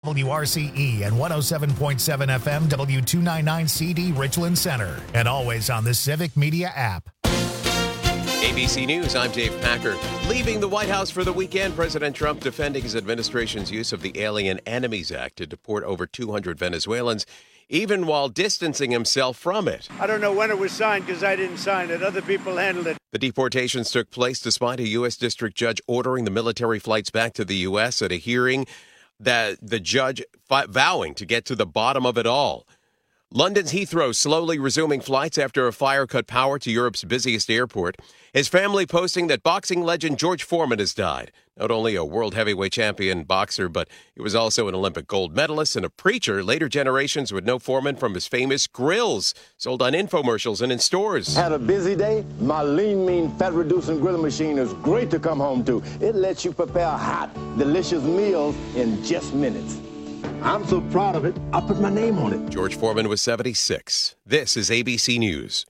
WRCE and 107.7 FM W299CD Richland Center, and always on the Civic Media app. ABC News, I'm Dave Packer. Leaving the White House for the weekend, President Trump defending his administration's use of the Alien Enemies Act to deport over 200 Venezuelans, even while distancing himself from it. I don't know when it was signed because I didn't sign it. Other people handled it. The deportations took place despite a U.S. district judge ordering the military flights back to the U.S. at a hearing that the judge vowing to get to the bottom of it all. London's Heathrow slowly resuming flights after a fire cut power to Europe's busiest airport. His family posting that boxing legend George Foreman has died. Not only a world heavyweight champion boxer, but he was also an Olympic gold medalist and a preacher. Later generations would know Foreman from his famous grills, sold on infomercials and in stores. Had a busy day? My lean, mean, fat-reducing grilling machine is great to come home to. It lets you prepare hot, delicious meals in just minutes. I'm so proud of it, I put my name on it. George Foreman was 76. This is ABC News.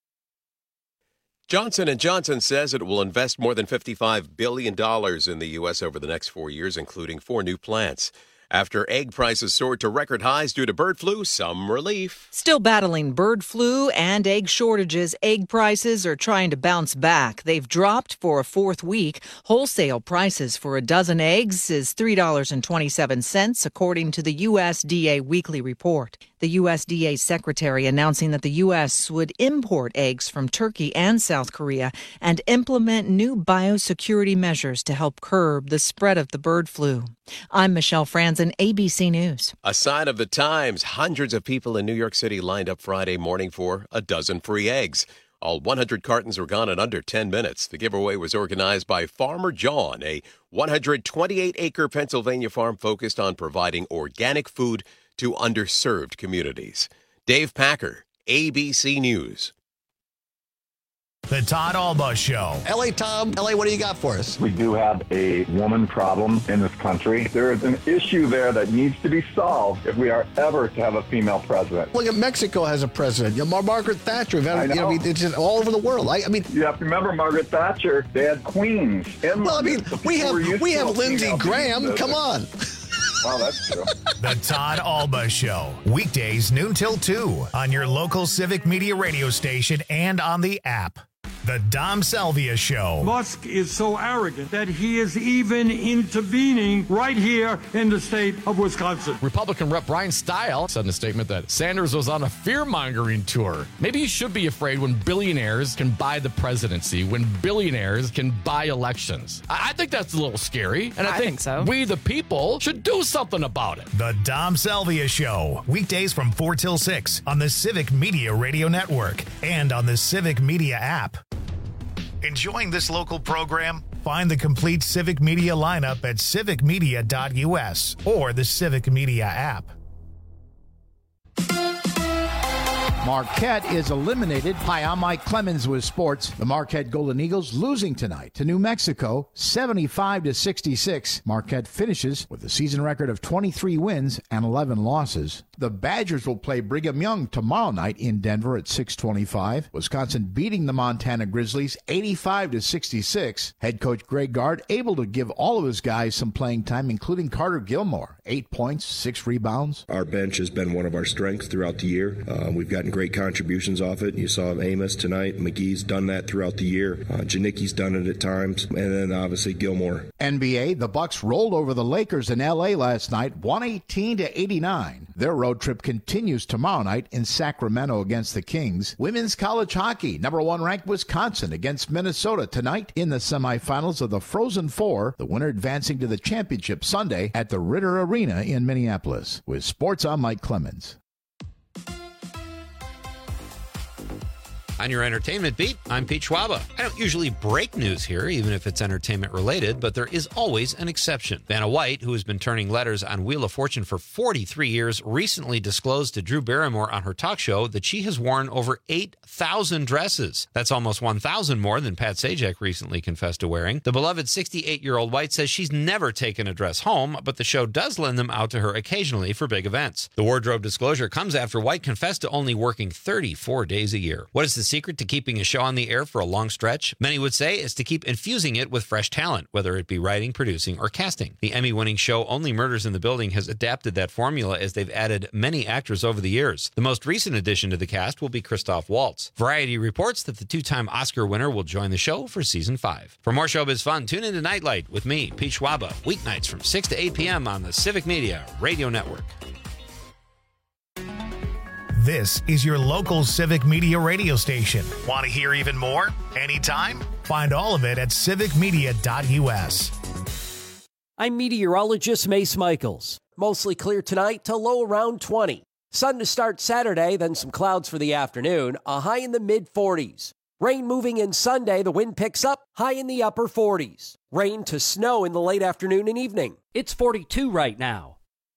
Johnson & Johnson says it will invest more than $55 billion in the U.S. over the next 4 years, including 4 new plants. After egg prices soared to record highs due to bird flu, some relief. Still battling bird flu and egg shortages, egg prices are trying to bounce back. They've dropped for a fourth week. Wholesale prices for a dozen eggs is $3.27, according to the USDA weekly report. The USDA secretary announcing that the U.S. would import eggs from Turkey and South Korea and implement new biosecurity measures to help curb the spread of the bird flu. I'm Michelle Franzen, ABC News. A sign of the times. Hundreds of people in New York City lined up Friday morning for a dozen free eggs. All 100 cartons were gone in under 10 minutes. The giveaway was organized by Farmer John, a 128-acre Pennsylvania farm focused on providing organic food to underserved communities. Dave Packer, ABC News. The Todd Alba Show. L.A. Tom, L.A., what do you got for us? We do have a woman problem in this country. There is an issue there that needs to be solved if we are ever to have a female president. Look at Mexico has a president. Margaret Thatcher. It's just all over the world. I mean, you have to remember Margaret Thatcher. They had queens. We have Lindsey Graham. Come on. Wow, that's true. The Todd Alba Show. Weekdays noon till 2 on your local Civic Media radio station and on the app. The Dom Salvia Show. Musk is so arrogant that he is even intervening right here in the state of Wisconsin. Republican Rep. Brian Stile said in a statement that Sanders was on a fear-mongering tour. Maybe you should be afraid when billionaires can buy the presidency, when billionaires can buy elections. I think that's a little scary, and I think so. We, the people, should do something about it. The Dom Salvia Show. Weekdays from 4 till 6 on the Civic Media Radio Network and on the Civic Media app. Enjoying this local program? Find the complete Civic Media lineup at civicmedia.us or the Civic Media app. Marquette is eliminated. Hi, I'm Mike Clemens with sports. The Marquette Golden Eagles losing tonight to New Mexico, 75-66. Marquette finishes with a season record of 23 wins and 11 losses. The Badgers will play Brigham Young tomorrow night in Denver at 6:25. Wisconsin beating the Montana Grizzlies 85-66. Head coach Greg Gard able to give all of his guys some playing time, including Carter Gilmore. 8 points, 6 rebounds. Our bench has been one of our strengths throughout the year. We've gotten great contributions off it. You saw Amos tonight. McGee's done that throughout the year. Janicki's done it at times. And then obviously Gilmore. NBA, the Bucks rolled over the Lakers in L.A. last night, 118-89. Their road trip continues tomorrow night in Sacramento against the Kings. Women's college hockey, number 1 ranked Wisconsin against Minnesota tonight in the semifinals of the Frozen Four. The winner advancing to the championship Sunday at the Ritter Arena in Minneapolis. With sports, I'm Mike Clemens. On your entertainment beat, I'm Pete Schwaba. I don't usually break news here, even if it's entertainment related, but there is always an exception. Vanna White, who has been turning letters on Wheel of Fortune for 43 years, recently disclosed to Drew Barrymore on her talk show that she has worn over 8,000 dresses. That's almost 1,000 more than Pat Sajak recently confessed to wearing. The beloved 68-year-old White says she's never taken a dress home, but the show does lend them out to her occasionally for big events. The wardrobe disclosure comes after White confessed to only working 34 days a year. What is the secret to keeping a show on the air for a long stretch? Many would say is to keep infusing it with fresh talent, whether it be writing, producing, or casting. The Emmy-winning show Only Murders in the Building has adapted that formula as they've added many actors over the years. The most recent addition to the cast will be Christoph Waltz. Variety reports that the two-time Oscar winner will join the show for season 5. For more showbiz fun, tune into Nightlight with me, Pete Schwaba, weeknights from 6 to 8 p.m. on the Civic Media Radio Network. This is your local Civic Media radio station. Want to hear even more? Anytime? Find all of it at civicmedia.us. I'm meteorologist Mace Michaels. Mostly clear tonight to low around 20. Sun to start Saturday, then some clouds for the afternoon, a high in the mid-40s. Rain moving in Sunday, the wind picks up, high in the upper 40s. Rain to snow in the late afternoon and evening. It's 42 right now.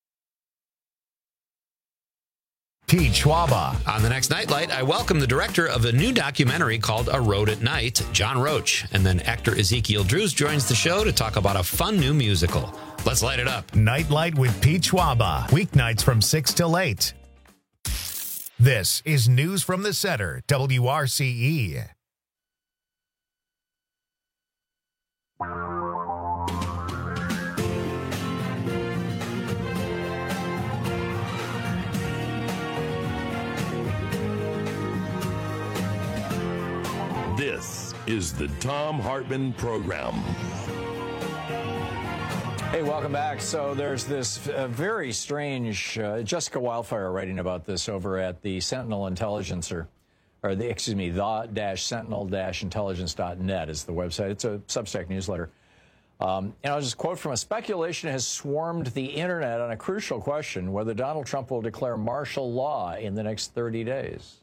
Pete Schwaba. On the next Nightlight, I welcome the director of a new documentary called A Road at Night, John Roach. And then actor Ezekiel Drews joins the show to talk about a fun new musical. Let's light it up. Nightlight with Pete Schwaba. Weeknights from 6 till 8. This is News from the Center, WRCE. This is the Thom Hartmann Program. Hey, welcome back. So there's this very strange Jessica Wildfire writing about this over at the Sentinel Intelligencer, or the-sentinel-intelligence.net is the website. It's a Substack newsletter. And I'll just quote from a speculation has swarmed the internet on a crucial question, whether Donald Trump will declare martial law in the next 30 days.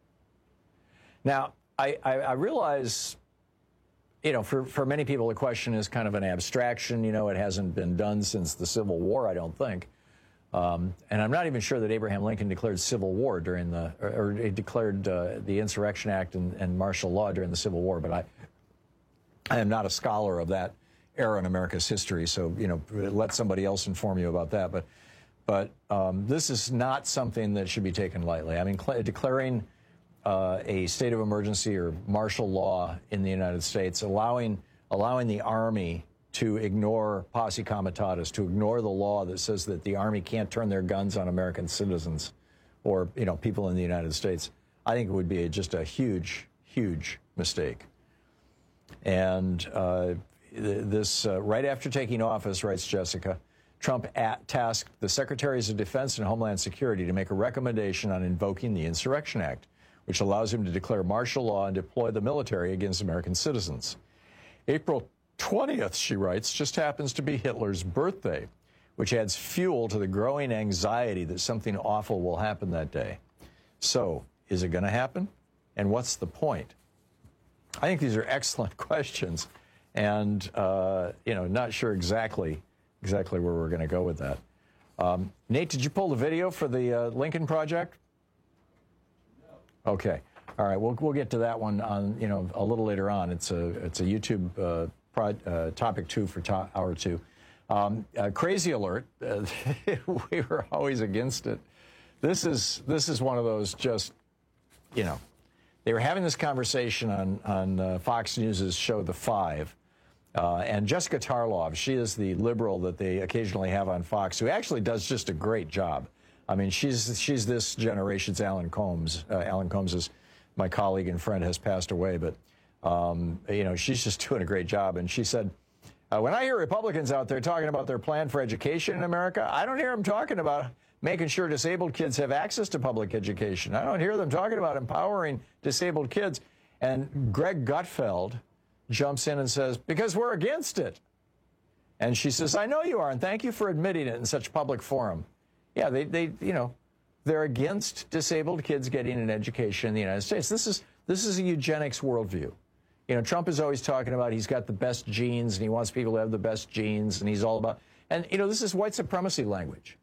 Now, I realize, you know, for many people, the question is kind of an abstraction. You know, it hasn't been done since the Civil War, I don't think. And I'm not even sure that Abraham Lincoln declared civil war during the, or he declared the Insurrection Act and martial law during the Civil War. But I am not a scholar of that era in America's history. So, you know, let somebody else inform you about that. But this is not something that should be taken lightly. I mean, declaring a state of emergency or martial law in the United States, allowing the Army to ignore posse comitatus, to ignore the law that says that the Army can't turn their guns on American citizens or, you know, people in the United States, I think it would be just a huge, huge mistake. And this, right after taking office, writes Jessica, Trump tasked the Secretaries of Defense and Homeland Security to make a recommendation on invoking the Insurrection Act, which allows him to declare martial law and deploy the military against American citizens. April 20th, she writes, just happens to be Hitler's birthday, which adds fuel to the growing anxiety that something awful will happen that day. So, is it going to happen? And what's the point? I think these are excellent questions, and you know, not sure exactly where we're going to go with that. Nate, did you pull the video for the Lincoln Project? Okay. All right. We'll get to that one on, you know, a little later on. It's a YouTube topic 2 for hour 2. Crazy alert. We were always against it. This is one of those just, you know, they were having this conversation on Fox News's show The Five, and Jessica Tarlov, she is the liberal that they occasionally have on Fox, who actually does just a great job. I mean, she's this generation's Alan Combs. Alan Combs is my colleague and friend, has passed away, but you know, she's just doing a great job. And she said, when I hear Republicans out there talking about their plan for education in America, I don't hear them talking about making sure disabled kids have access to public education. I don't hear them talking about empowering disabled kids. And Greg Gutfeld jumps in and says, because we're against it. And she says, I know you are, and thank you for admitting it in such public forum. Yeah, they you know, they're against disabled kids getting an education in the United States. This is a eugenics worldview. You know, Trump is always talking about he's got the best genes and he wants people to have the best genes, and he's all about, and you know, this is white supremacy language.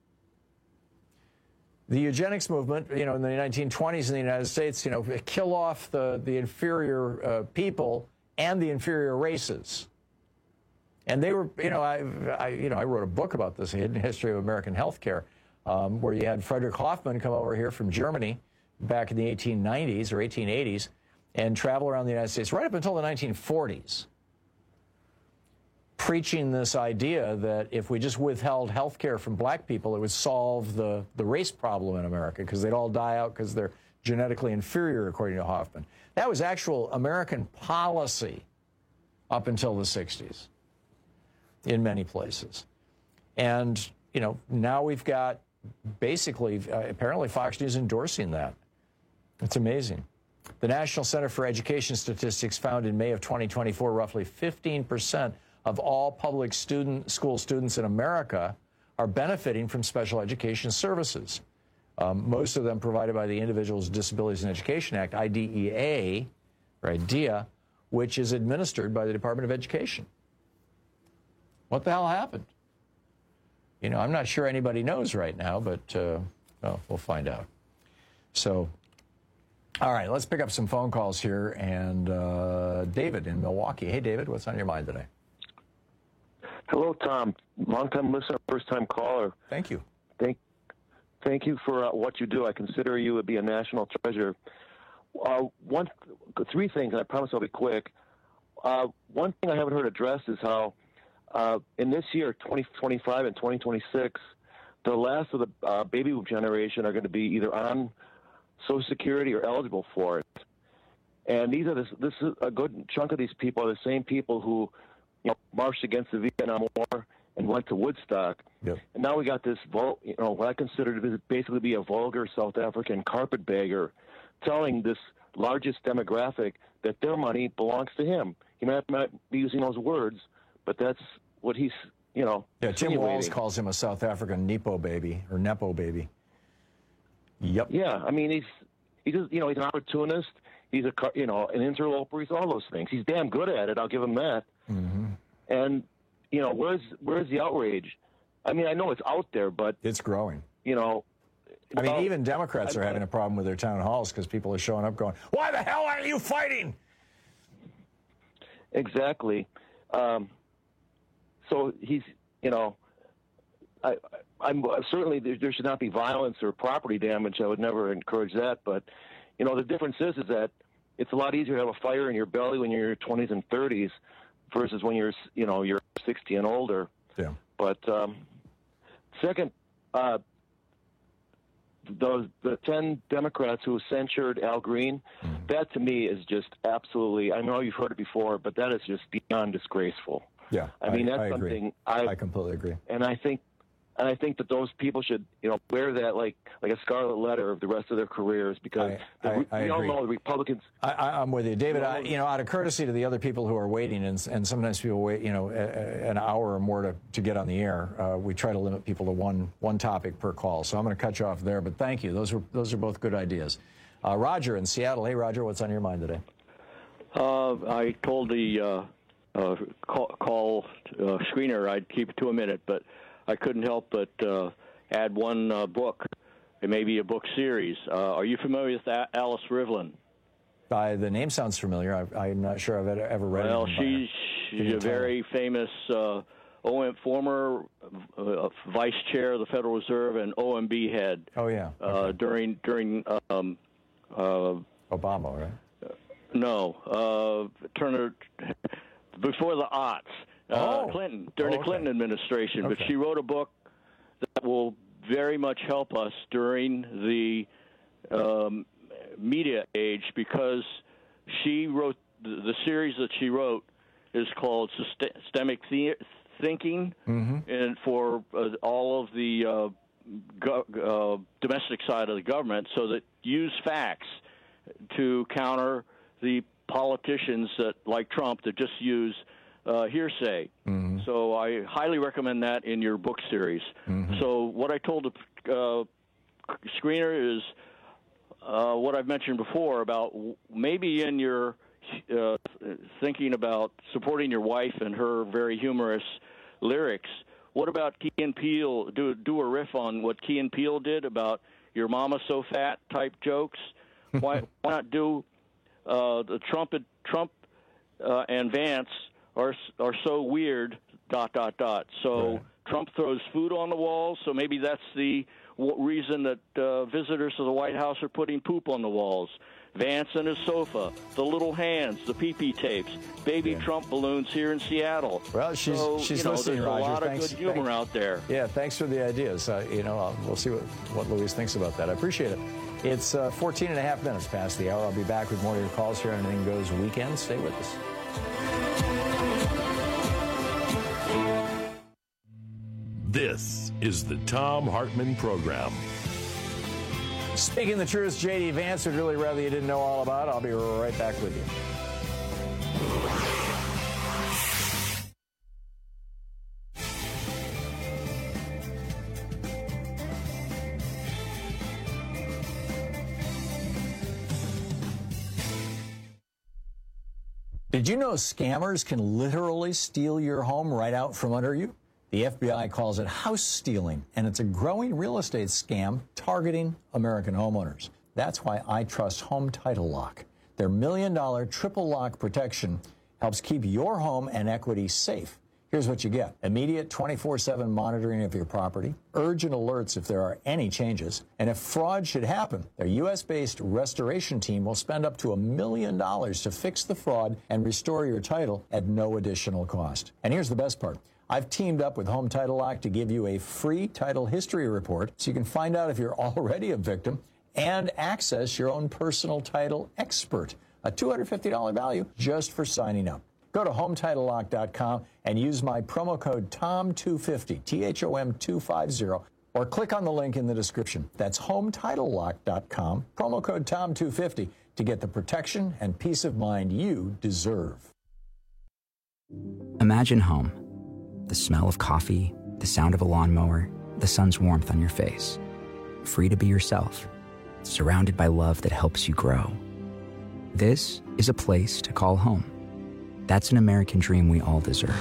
The eugenics movement, you know, in the 1920s in the United States, you know, kill off the inferior people and the inferior races. And they were, you know, I wrote a book about this, A Hidden History of American Healthcare, where you had Frederick Hoffman come over here from Germany back in the 1890s or 1880s, and travel around the United States right up until the 1940s, preaching this idea that if we just withheld health care from black people, it would solve the race problem in America because they'd all die out because they're genetically inferior, according to Hoffman. That was actual American policy up until the 60s in many places. And, now we've got basically, apparently Fox News endorsing that. It's amazing. The National Center for Education Statistics found in May of 2024, roughly 15% of all public school students in America are benefiting from special education services. Most of them provided by the Individuals with Disabilities in Education Act, IDEA, or IDEA, which is administered by the Department of Education. What the hell happened? I'm not sure anybody knows right now, but we'll find out. So, all right, let's pick up some phone calls here. And David in Milwaukee. Hey, David, what's on your mind today? Hello, Tom. Long-time listener, first-time caller. Thank you. Thank you for what you do. I consider you to be a national treasure. Three things, and I promise I'll be quick. One thing I haven't heard addressed is how in this year, 2025 and 2026, the last of the baby boom generation are going to be either on Social Security or eligible for it. And this is a good chunk of these people are the same people who marched against the Vietnam War and went to Woodstock. Yep. And now we got this, what I consider to basically be a vulgar South African carpetbagger telling this largest demographic that their money belongs to him. He might not be using those words, but that's what he's, Yeah, Tim Walz calls him a South African Nepo baby, or Nepo baby. Yep. Yeah, I mean, he's just, he's an opportunist. He's an interloper. He's all those things. He's damn good at it. I'll give him that. Mm-hmm. And, where's the outrage? I mean, I know it's out there, but it's growing. I mean, even Democrats are having a problem with their town halls because people are showing up going, "Why the hell aren't you fighting?" Exactly. So he's, I'm certainly there should not be violence or property damage. I would never encourage that. But, the difference is that it's a lot easier to have a fire in your belly when you're in your 20s and 30s versus when you're 60 and older. Yeah. But second, the 10 Democrats who censured Al Green, that to me is just absolutely, I know you've heard it before, but that is just beyond disgraceful. Yeah, I mean, that's I agree. something I completely agree. And I think that those people should, wear that like a scarlet letter of the rest of their careers because we all know the Republicans. I'm with you, David. Out of courtesy to the other people who are waiting, and sometimes people wait, an hour or more to get on the air. We try to limit people to one topic per call. So I'm going to cut you off there. But thank you. Those are both good ideas. Roger in Seattle. Hey, Roger, what's on your mind today? I told the call screener I'd keep it to a minute, but I couldn't help but add one book. It may be a book series. Are you familiar with Alice Rivlin? The name sounds familiar. I'm not sure I've ever read it. Well, she's a very famous former vice chair of the Federal Reserve and OMB head. Oh, yeah. Okay. During Obama, right? No, Turner, before the aughts. Clinton, during the Clinton administration. Okay. But she wrote a book that will very much help us during the media age because she wrote, the series that she wrote is called Systemic Thinking, and for all of the domestic side of the government, so that use facts to counter the politicians that, like Trump, that just use hearsay. So I highly recommend that in your book series. So what I told the screener is what I've mentioned before about maybe in your thinking about supporting your wife and her very humorous lyrics, what about Key and Peele? Do a riff on what Key and Peele did about your mama so fat type jokes. Why not do the Trump and Vance are so weird, ... So right. Trump throws food on the walls, so maybe that's the reason that visitors to the White House are putting poop on the walls. Vance and his sofa, the little hands, the pee-pee tapes, baby Trump balloons here in Seattle. Well, she's listening, there's Roger. a lot of good humor out there. Yeah, thanks for the ideas. We'll see what Louise thinks about that. I appreciate it. It's 14 and a half minutes past the hour. I'll be back with more of your calls here on Anything Goes Weekend. Stay with us. This is the Thom Hartmann Program. Speaking the truth, J.D. Vance would really rather you didn't know all about. I'll be right back with you. Did you know scammers can literally steal your home right out from under you? The FBI calls it house stealing, and it's a growing real estate scam targeting American homeowners. That's why I trust Home Title Lock. Their $1 million triple lock protection helps keep your home and equity safe. Here's what you get: immediate 24/7 monitoring of your property, urgent alerts if there are any changes, and if fraud should happen, their U.S.-based restoration team will spend up to $1 million to fix the fraud and restore your title at no additional cost. And here's the best part. I've teamed up with Home Title Lock to give you a free title history report so you can find out if you're already a victim and access your own personal title expert. A $250 value just for signing up. Go to HometitleLock.com and use my promo code TOM250, THOM250, or click on the link in the description. That's HometitleLock.com, promo code TOM250 to get the protection and peace of mind you deserve. Imagine home. The smell of coffee, the sound of a lawnmower, the sun's warmth on your face. Free to be yourself, surrounded by love that helps you grow. This is a place to call home. That's an American dream we all deserve.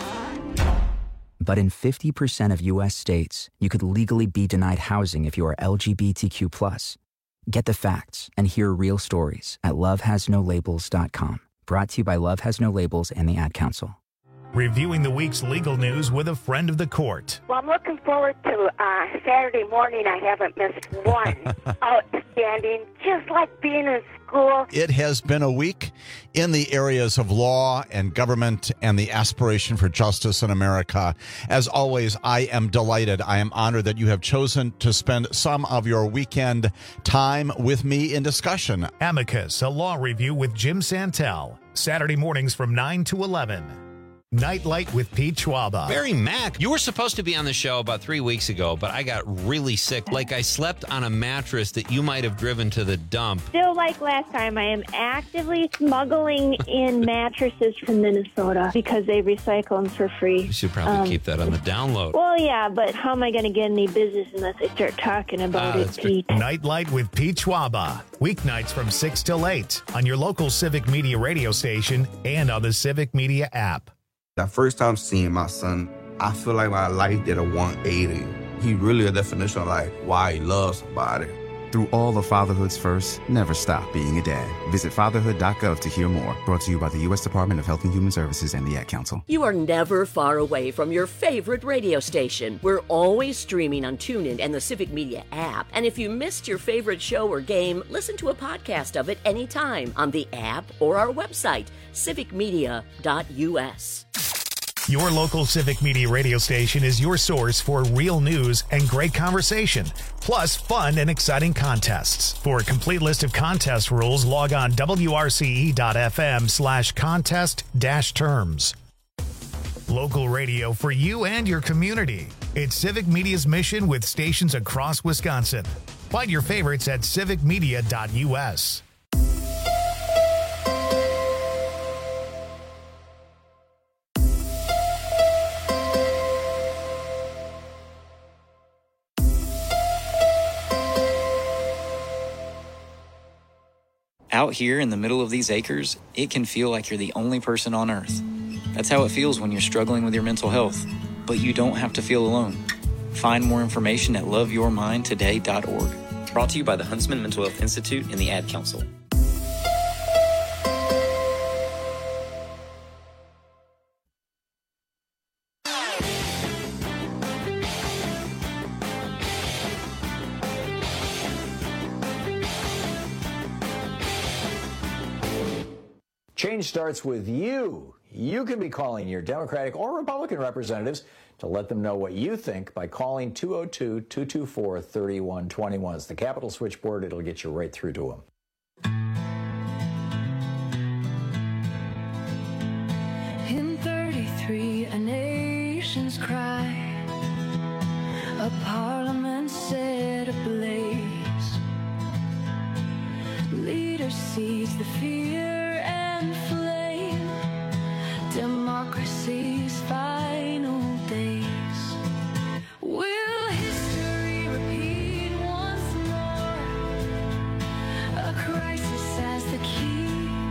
But in 50% of U.S. states, you could legally be denied housing if you are LGBTQ+. Get the facts and hear real stories at lovehasnolabels.com. Brought to you by Love Has No Labels and the Ad Council. Reviewing the week's legal news with a friend of the court. Well, I'm looking forward to Saturday morning. I haven't missed one. Outstanding, just like being in school. It has been a week in the areas of law and government and the aspiration for justice in America. As always, I am delighted. I am honored that you have chosen to spend some of your weekend time with me in discussion. Amicus, a law review with Jim Santel. Saturday mornings from 9 to 11. Nightlight with Pete Schwaba. Barry Mack, you were supposed to be on the show about 3 weeks ago, but I got really sick. Like I slept on a mattress that you might have driven to the dump. Still like last time, I am actively smuggling in mattresses from Minnesota because they recycle them for free. You should probably keep that on the download. Well, yeah, but how am I going to get any business unless I start talking about it, Pete? Nightlight with Pete Schwaba. Weeknights from 6 till 8 on your local Civic Media radio station and on the Civic Media app. The first time seeing my son, I feel like my life did a 180. He really a definition of like why he loves somebody. Through all of fatherhood's first, never stop being a dad. Visit fatherhood.gov to hear more. Brought to you by the U.S. Department of Health and Human Services and the Ad Council. You are never far away from your favorite radio station. We're always streaming on TuneIn and the Civic Media app. And if you missed your favorite show or game, listen to a podcast of it anytime on the app or our website, civicmedia.us. Your local Civic Media radio station is your source for real news and great conversation, plus fun and exciting contests. For a complete list of contest rules, log on wrce.fm/contest-terms. Local radio for you and your community. It's Civic Media's mission with stations across Wisconsin. Find your favorites at civicmedia.us. Out here in the middle of these acres, it can feel like you're the only person on Earth. That's how it feels when you're struggling with your mental health. But you don't have to feel alone. Find more information at loveyourmindtoday.org. Brought to you by the Huntsman Mental Health Institute and the Ad Council. Change starts with you. You can be calling your Democratic or Republican representatives to let them know what you think by calling 202-224-3121. It's the Capitol switchboard. It'll get you right through to them. In 33, a nation's cry, a parliament set ablaze. Leader sees the fear and flame, democracy's final days. Will history repeat once more? A crisis as the key.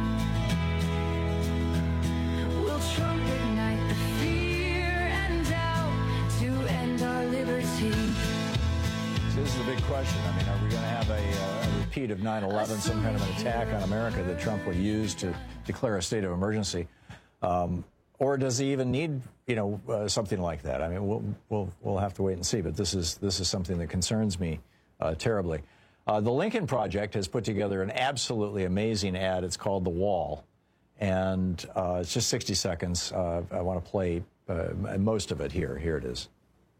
Will Trump ignite the fear and doubt to end our liberty? This is the big question. I mean, are we going to have a repeat of 9/11, some kind of an attack on America that Trump would use to declare a state of emergency? Or does he even need, something like that? I mean, we'll have to wait and see. But this is something that concerns me terribly. The Lincoln Project has put together an absolutely amazing ad. It's called The Wall, and it's just 60 seconds. I want to play most of it here. Here it is.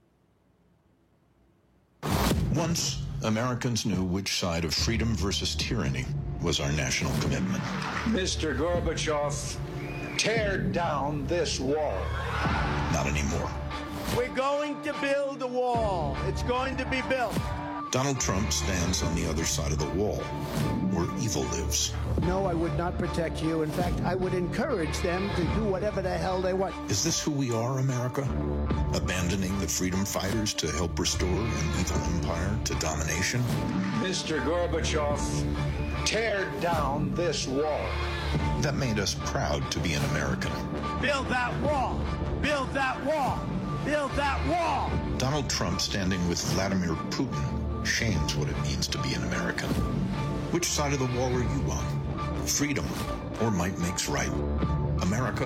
Once, Americans knew which side of freedom versus tyranny was our national commitment. Mr. Gorbachev, tear down this wall. Not anymore. We're going to build a wall. It's going to be built. Donald Trump stands on the other side of the wall, where evil lives. No, I would not protect you. In fact, I would encourage them to do whatever the hell they want. Is this who we are, America? Abandoning the freedom fighters to help restore an evil empire to domination? Mr. Gorbachev, tear down this wall. That made us proud to be an American. Build that wall. Build that wall. Build that wall. Donald Trump standing with Vladimir Putin shames what it means to be an American. Which side of the wall are you on? Freedom or might makes right? America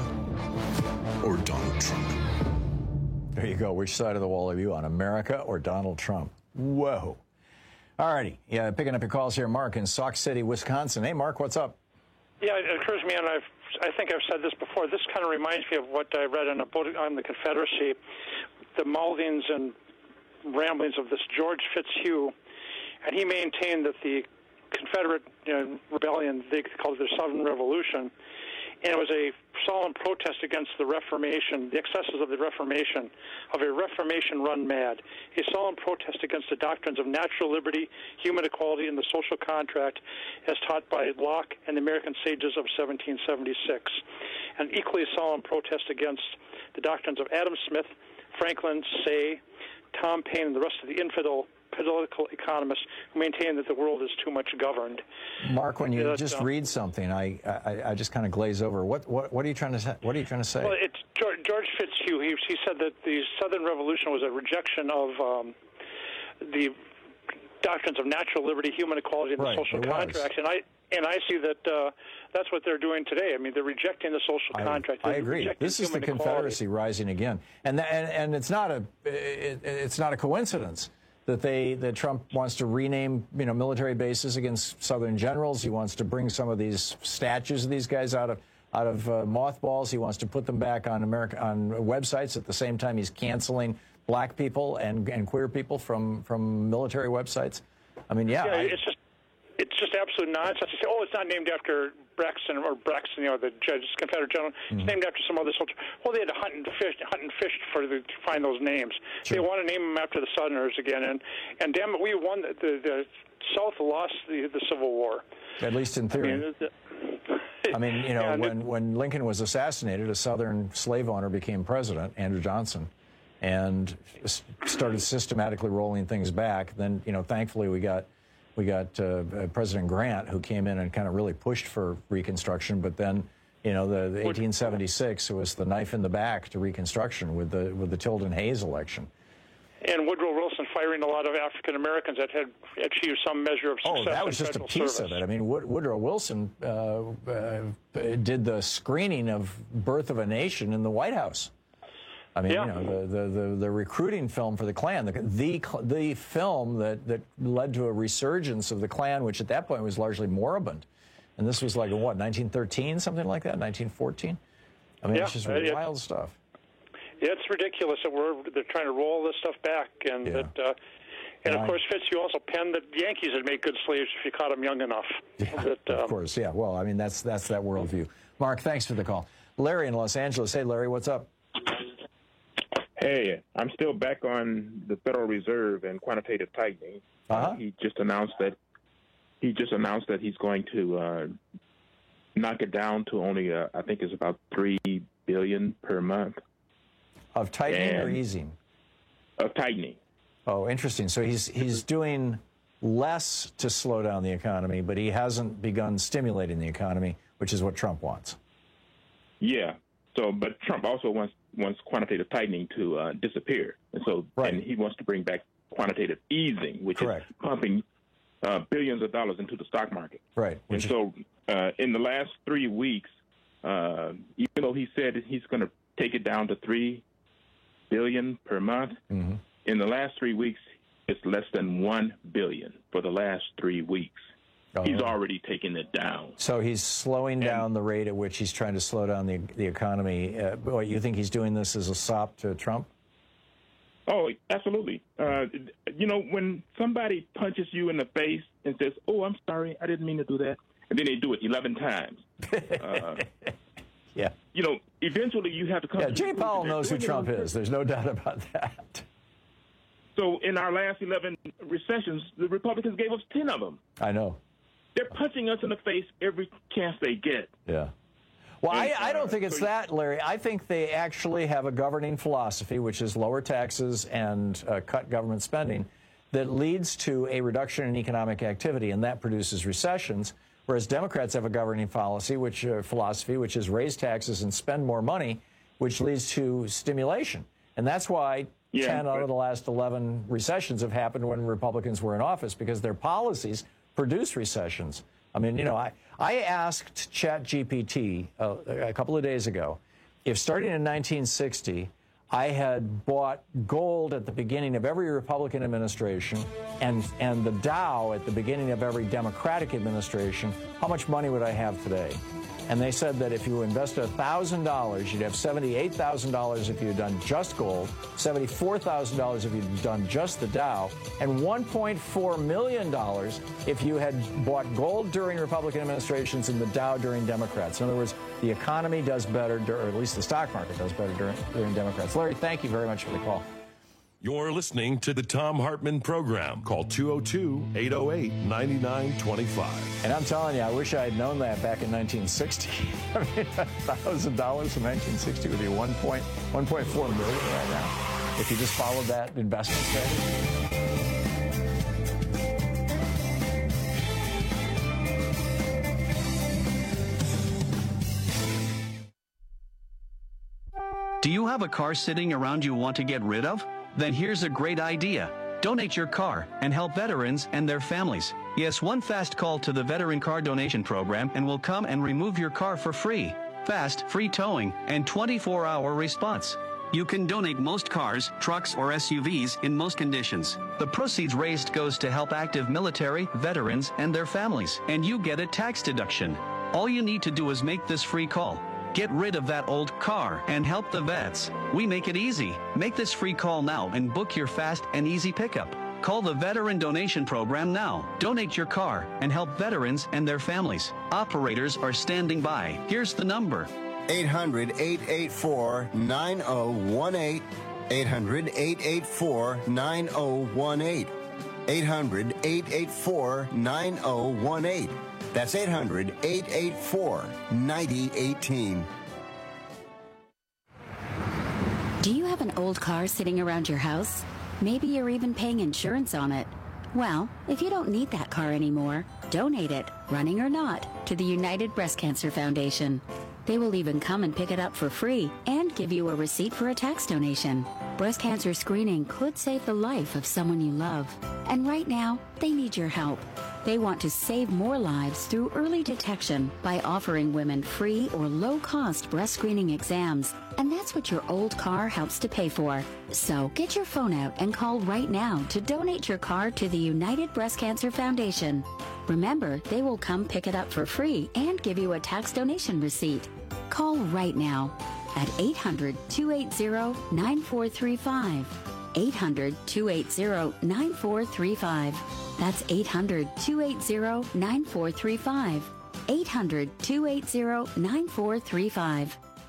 or Donald Trump? There you go. Which side of the wall are you on, America or Donald Trump? Whoa. All righty. Yeah, picking up your calls here, Mark in Sauk City, Wisconsin. Hey, Mark, what's up? Yeah, it occurs to me, and I think I've said this before, this kind of reminds me of what I read in a book on the Confederacy, the mouthings and ramblings of this George Fitzhugh, and he maintained that the Confederate rebellion, they called it the Southern Revolution, and it was a solemn protest against the Reformation, the excesses of the Reformation, of a Reformation run mad, a solemn protest against the doctrines of natural liberty, human equality, and the social contract as taught by Locke and the American sages of 1776, an equally solemn protest against the doctrines of Adam Smith, Franklin, Say, Tom Paine, and the rest of the infidel political economists who maintain that the world is too much governed. Mark, when you just read something, I just kind of glaze over. What are you trying to say? What are you trying to say? Well, it's George Fitzhugh. He said that the Southern Revolution was a rejection of the doctrines of natural liberty, human equality, and the social contract. And I see that that's what they're doing today. I mean, they're rejecting the social contract. I agree. This is the Confederacy rising again, and it's not a coincidence that Trump wants to rename military bases against Southern generals. He wants to bring some of these statues of these guys out of mothballs. He wants to put them back on websites at the same time he's canceling black people and queer people from military websites. I mean, it's just absolute nonsense to say, it's not named after Braxton, the judge, Confederate general. It's named after some other soldier. Well, they had to hunt and fish to find those names. Sure. They want to name them after the Southerners again, and damn it, we won. The South lost the Civil War. At least in theory. When Lincoln was assassinated, a Southern slave owner became president, Andrew Johnson, and started systematically rolling things back. Then, thankfully we got President Grant, who came in and kind of really pushed for Reconstruction. But then, the 1876, it was the knife in the back to Reconstruction with the Tilden Hayes election. And Woodrow Wilson firing a lot of African Americans that had achieved some measure of success. Oh, that was just a piece of it. I mean, Woodrow Wilson did the screening of Birth of a Nation in the White House. I mean, the recruiting film for the Klan, the film that led to a resurgence of the Klan, which at that point was largely moribund. And this was like, what, 1913, something like that, 1914? I mean, it's just wild stuff. Yeah, it's ridiculous that they're trying to roll this stuff back, and and of course, Fitz, you also penned that Yankees had made good slaves if you caught them young enough. Yeah, of course, yeah. Well, I mean, that's that worldview. Mark, thanks for the call. Larry in Los Angeles. Hey, Larry, what's up? Hey, I'm still back on the Federal Reserve and quantitative tightening. He just announced that he's going to knock it down to only, I think it's about $3 billion per month. Of tightening or easing? Of tightening. Oh, interesting. So he's doing less to slow down the economy, but he hasn't begun stimulating the economy, which is what Trump wants. Yeah. So, but Trump also wants quantitative tightening to disappear, and so and he wants to bring back quantitative easing, which is pumping billions of dollars into the stock market. Right. And so, in the last 3 weeks, even though he said he's going to take it down to $3 billion per month. Mm-hmm. In the last 3 weeks, it's less than $1 billion for the last 3 weeks. He's already taken it down. So he's slowing down the rate at which he's trying to slow down the economy. What, you think he's doing this as a sop to Trump? Oh, absolutely. When somebody punches you in the face and says, "Oh, I'm sorry, I didn't mean to do that," and then they do it 11 times. Yeah. Eventually you have to come. Yeah, Jay Powell knows who Trump is. There's no doubt about that. So in our last 11 recessions, the Republicans gave us 10 of them. I know. They're punching us in the face every chance they get. Yeah. Well, I don't think it's that, Larry. I think they actually have a governing philosophy, which is lower taxes and cut government spending, that leads to a reduction in economic activity, and that produces recessions. Whereas Democrats have a governing philosophy, which is raise taxes and spend more money, which leads to stimulation. And that's why 10 out of the last 11 recessions have happened when Republicans were in office, because their policies produce recessions. I mean, I asked ChatGPT a couple of days ago if starting in 1960, I had bought gold at the beginning of every Republican administration and the Dow at the beginning of every Democratic administration, how much money would I have today? And they said that if you invested $1,000, you'd have $78,000 if you had done just gold, $74,000 if you'd done just the Dow, and $1.4 million if you had bought gold during Republican administrations and the Dow during Democrats. In other words, the economy does better, or at least the stock market does better during Democrats. Larry, thank you very much for the call. You're listening to the Thom Hartmann Program. Call 202-808-9925. And I'm telling you, I wish I had known that back in 1960. I mean, $1,000 in 1960 would be 1.4 million right now if you just followed that investment strategy. Do you have a car sitting around you want to get rid of? Then here's a great idea. Donate your car and help veterans and their families. Yes, one fast call to the Veteran Car Donation Program and we'll come and remove your car for free. Fast, free towing, and 24-hour response. You can donate most cars, trucks, or SUVs in most conditions. The proceeds raised goes to help active military, veterans, and their families. And you get a tax deduction. All you need to do is make this free call. Get rid of that old car and help the vets. We make it easy. Make this free call now and book your fast and easy pickup. Call the Veteran Donation Program now. Donate your car and help veterans and their families. Operators are standing by. Here's the number. 800-884-9018. 800-884-9018. 800-884-9018. That's 800-884-9018. Do you have an old car sitting around your house? Maybe you're even paying insurance on it. Well, if you don't need that car anymore, donate it, running or not, to the United Breast Cancer Foundation. They will even come and pick it up for free and give you a receipt for a tax donation. Breast cancer screening could save the life of someone you love. And right now, they need your help. They want to save more lives through early detection by offering women free or low-cost breast screening exams. And that's what your old car helps to pay for. So get your phone out and call right now to donate your car to the United Breast Cancer Foundation. Remember, they will come pick it up for free and give you a tax donation receipt. Call right now at 800-280-9435. 800-280-9435. That's 800-280-9435. 800-280-9435.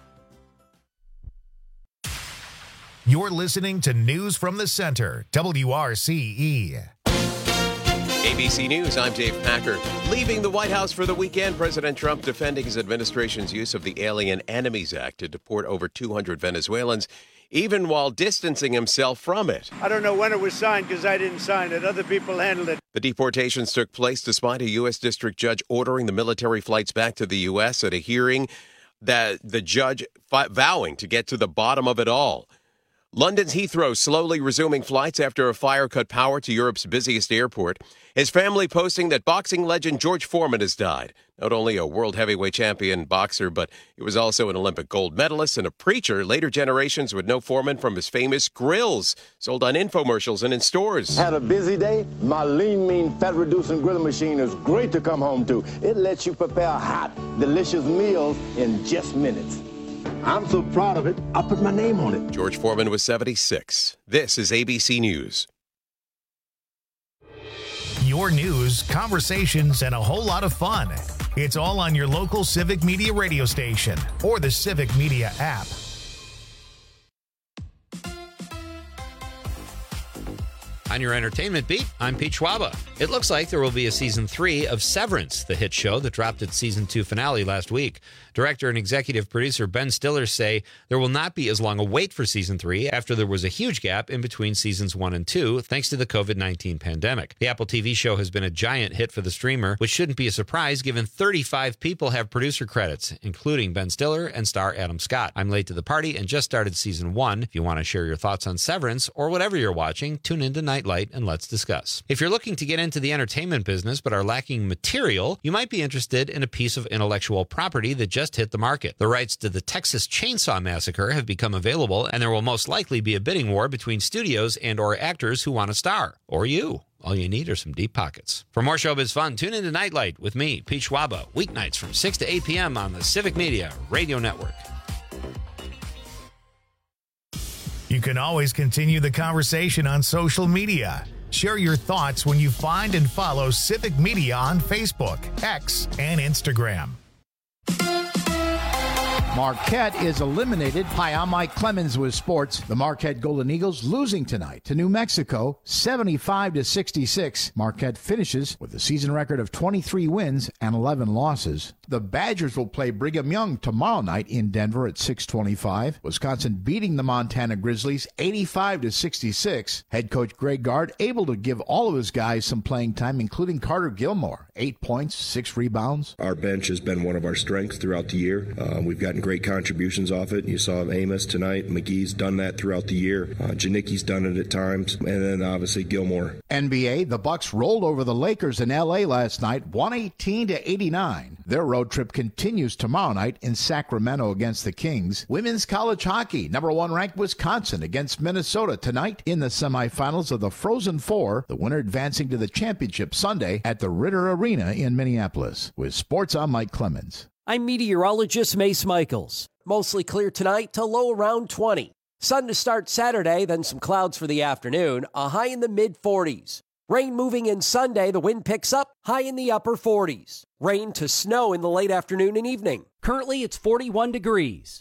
You're listening to News from the Center, WRCE. ABC News, I'm Dave Packer. Leaving the White House for the weekend, President Trump defending his administration's use of the Alien Enemies Act to deport over 200 Venezuelans, even while distancing himself from it. I don't know when it was signed because I didn't sign it. Other people handled it. The deportations took place despite a U.S. district judge ordering the military flights back to the U.S. at a hearing that the judge vowing to get to the bottom of it all. London's Heathrow slowly resuming flights after a fire cut power to Europe's busiest airport. His family posting that boxing legend George Foreman has died. Not only a world heavyweight champion boxer, but he was also an Olympic gold medalist and a preacher. Later generations would know Foreman from his famous grills, sold on infomercials and in stores. Had a busy day? My lean, mean, fat-reducing grilling machine is great to come home to. It lets you prepare hot, delicious meals in just minutes. I'm so proud of it, I put my name on it. George Foreman was 76. This is ABC News. Your news, conversations, and a whole lot of fun. It's all on your local Civic Media radio station or the Civic Media app. On your entertainment beat, I'm Pete Schwaba. It looks like there will be a season 3 of Severance, the hit show that dropped its season 2 finale last week. Director and executive producer Ben Stiller say there will not be as long a wait for season 3 after there was a huge gap in between seasons 1 and 2 thanks to the COVID-19 pandemic. The Apple TV show has been a giant hit for the streamer, which shouldn't be a surprise given 35 people have producer credits, including Ben Stiller and star Adam Scott. I'm late to the party and just started season 1. If you want to share your thoughts on Severance or whatever you're watching, tune into Nightlight and let's discuss. If you're looking to get into the entertainment business but are lacking material, you might be interested in a piece of intellectual property that just hit the market. The rights to the Texas Chainsaw Massacre have become available, and there will most likely be a bidding war between studios and or actors who want to star. Or you. All you need are some deep pockets. For more showbiz fun, tune into Nightlight with me, Pete Schwaba, weeknights from 6 to 8 p.m. on the Civic Media Radio Network. You can always continue the conversation on social media. Share your thoughts when you find and follow Civic Media on Facebook, X, and Instagram. Marquette is eliminated. Hi, I'm Mike Clemens with sports. The Marquette Golden Eagles losing tonight to New Mexico, 75-66. Marquette finishes with a season record of 23 wins and 11 losses. The Badgers will play Brigham Young tomorrow night in Denver at 6:25. Wisconsin beating the Montana Grizzlies 85-66. Head coach Greg Gard able to give all of his guys some playing time, including Carter Gilmore. 8 points, 6 rebounds. Our bench has been one of our strengths throughout the year. We've gotten great contributions off it. You saw Amos tonight. McGee's done that throughout the year. Janicki's done it at times. And then obviously Gilmore. NBA, the Bucks rolled over the Lakers in L.A. last night, 118-89. Their road trip continues tomorrow night in Sacramento against the Kings. Women's college hockey, number 1 ranked Wisconsin against Minnesota tonight in the semifinals of the Frozen Four. The winner advancing to the championship Sunday at the Ritter Arena in Minneapolis. With sports, I'm Mike Clemens. I'm meteorologist Mace Michaels. Mostly clear tonight to low around 20. Sun to start Saturday, then some clouds for the afternoon, a high in the mid-40s. Rain moving in Sunday, the wind picks up, high in the upper 40s. Rain to snow in the late afternoon and evening. Currently, it's 41 degrees.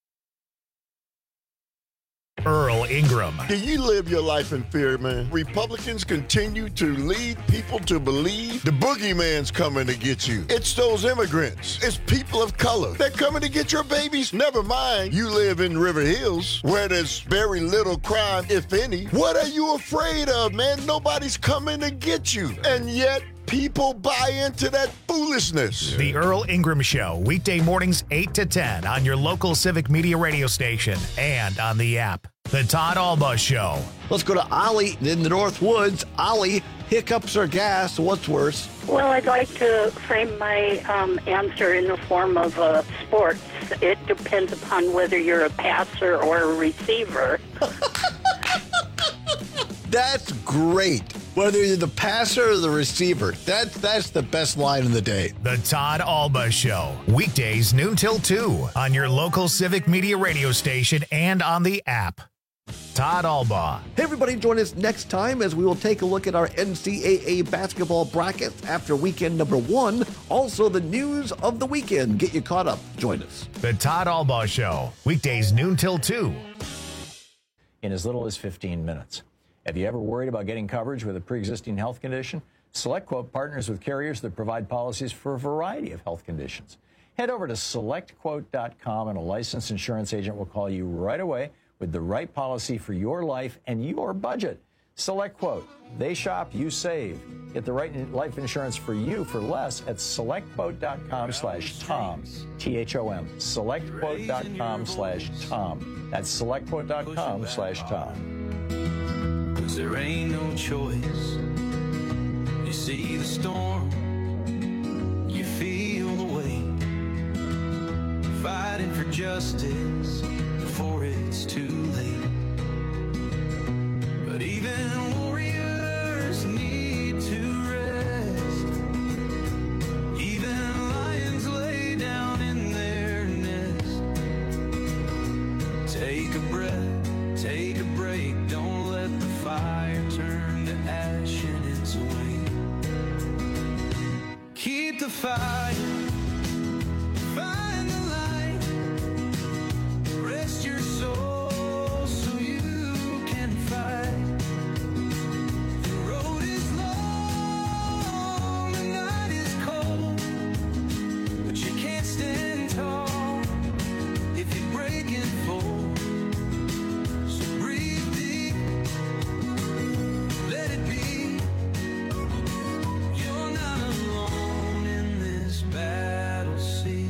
Earl Ingram. Do you live your life in fear, man? Republicans continue to lead people to believe the boogeyman's coming to get you. It's those immigrants. It's people of color. They're coming to get your babies. Never mind, you live in River Hills, where there's very little crime, if any. What are you afraid of, man? Nobody's coming to get you. And yet, people buy into that foolishness. The Earl Ingram Show, weekday mornings 8 to 10 on your local Civic Media radio station and on the app. The Todd Alba Show. Let's go to Ollie in the North Woods. Ollie, hiccups or gas, what's worse? Well, I'd like to frame my answer in the form of sports. It depends upon whether you're a passer or a receiver. That's great. whether you're the passer or the receiver. That's the best line of the day. The Todd Alba Show, weekdays noon till 2 on your local Civic Media radio station and on the app. Todd Alba. Hey, everybody, join us next time as we will take a look at our NCAA basketball brackets after weekend number 1. Also, the news of the weekend. Get you caught up. Join us. The Todd Alba Show, weekdays noon till 2. In as little as 15 minutes. Have you ever worried about getting coverage with a pre-existing health condition? SelectQuote partners with carriers that provide policies for a variety of health conditions. Head over to SelectQuote.com and a licensed insurance agent will call you right away with the right policy for your life and your budget. SelectQuote. They shop, you save. Get the right life insurance for you for less at SelectQuote.com/Tom. T-H-O-M. SelectQuote.com/Tom. That's SelectQuote.com/Tom. 'Cause there ain't no choice. You see the storm, you feel the weight, fighting for justice before it's too late. But even warriors need to rest. Even lions lay down in their nest. Take a breath, take a break, don't let the fire turn to ash in its way. Keep the fire, find the light, rest your soul so you can fight. The road is long, the night is cold, but you can't stand tall if you break and fall. So breathe deep, let it be. You're not alone in this battle sea.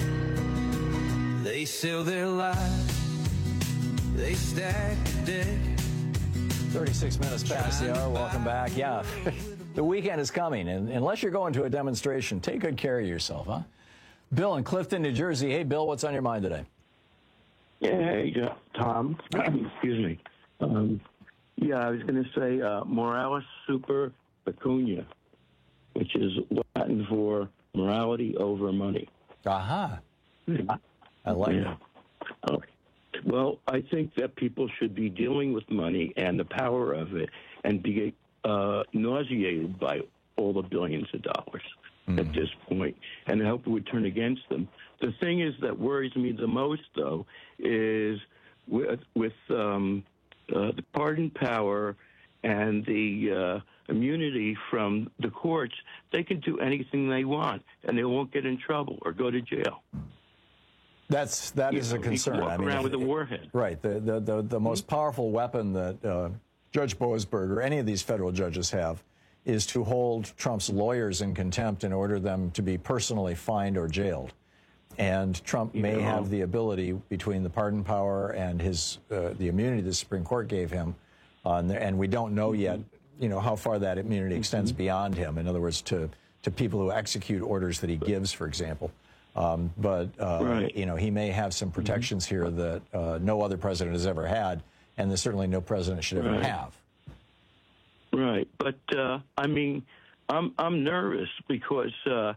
They sail their lives, they stack the deck. 36 minutes past the hour. Welcome back. Yeah, the weekend is coming, and unless you're going to a demonstration, take good care of yourself, huh? Bill in Clifton, New Jersey. Hey, Bill, what's on your mind today? Yeah, hey, Tom. Excuse me. Yeah, I was going to say moralis super pecunia, which is Latin for morality over money. Aha. I like it. Okay. Well, I think that people should be dealing with money and the power of it and be nauseated by all the billions of dollars at this point, and I hope it would turn against them. The thing is that worries me the most, though, is with the pardon power and the immunity from the courts, they can do anything they want, and they won't get in trouble or go to jail. That is a concern. Walk around with a warhead. Right. The most powerful weapon that Judge Boasberg or any of these federal judges have is to hold Trump's lawyers in contempt and order them to be personally fined or jailed. And Trump may have the ability, between the pardon power and his the immunity the Supreme Court gave him, and we don't know yet, how far that immunity extends beyond him. In other words, to people who execute orders that he gives, for example. He may have some protections here that no other president has ever had, and there's certainly no president should ever have. Right, but I'm nervous because